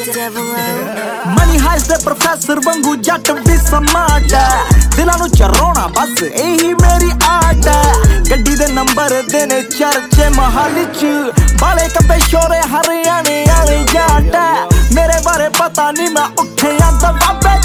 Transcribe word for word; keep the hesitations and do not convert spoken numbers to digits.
Money ਹਾਈਸ ਦੇ professor ਵਾਂਗੂ ਜੱਟ ਵੀ ਸਮਾਰਟ ਹੈ, ਦਿਲਾਂ ਨੂੰ ਚਰਾਉਣਾ ਬਸ ਇਹੀ ਮੇਰੀ ਆਰਟ ਹੈ। ਗੱਡੀ ਦੇ ਨੰਬਰ ਦੇ ਨੇ ਚਰਚੇ ਮਹਾਲੀ ਚ, ਬਾਲੇ ਕੱਪੇ ਸ਼ੋਰੇ ਹਰਿਆਣੇ ਵਾਲੇ ਜੱਟ ਹੈ। ਮੇਰੇ ਬਾਰੇ ਪਤਾ ਨਹੀਂ ਮੈਂ ਉੱਠਿਆ ਦਬਾਬੇ